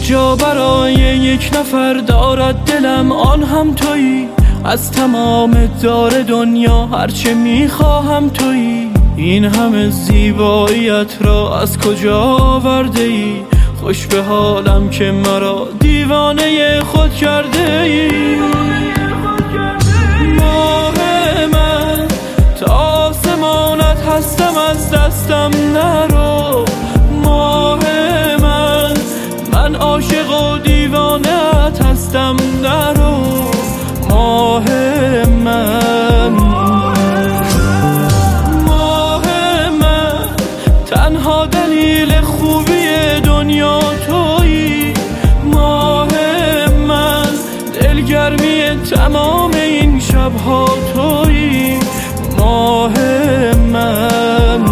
جا برای یک نفر دارد دلم، آن هم تویی. از تمام دار دنیا هرچه میخواهم تویی. این همه زیباییت را از کجا آورده ای؟ خوش به حالم که مرا دیوانه خود کرده ای. ماه من تا آسمانت هستم، از دستم نرو. ماه من عاشق و دیوانه‌ات هستم، نرو. ماه من تنها دلیل خوبی دنیا تویی. ماه من دلگرمی تمام این شبها تویی. ماه من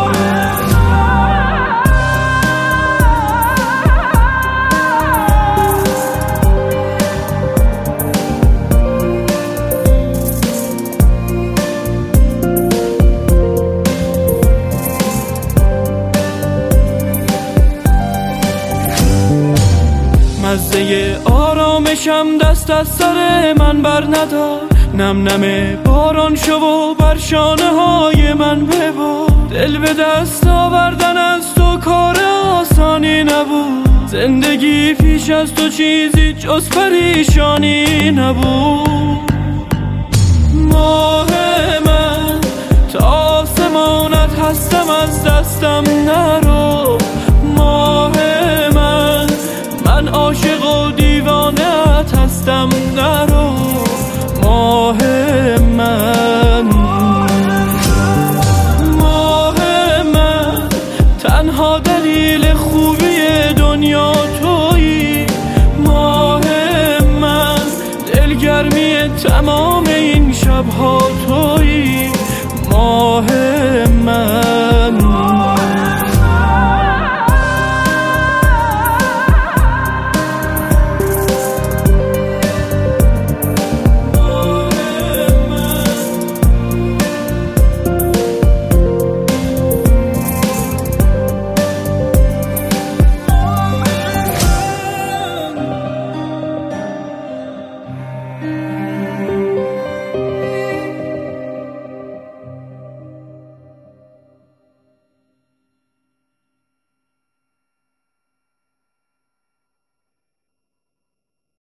مزه آرامشم دست از سر من بر ندار. نم نم باران شو و بر شانه های من ببار. دل به دست آوردن از تو کار آسانی نبود. زندگی پیش از تو چیزی جز پریشانی نبود. ماه من تا آسمانت هستم، از دستم نرو. ماه من عاشق و دیوانه‌ات هستم، نرو.